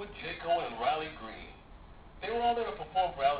J. Cole, and Riley Green. They were all there to perform for Alex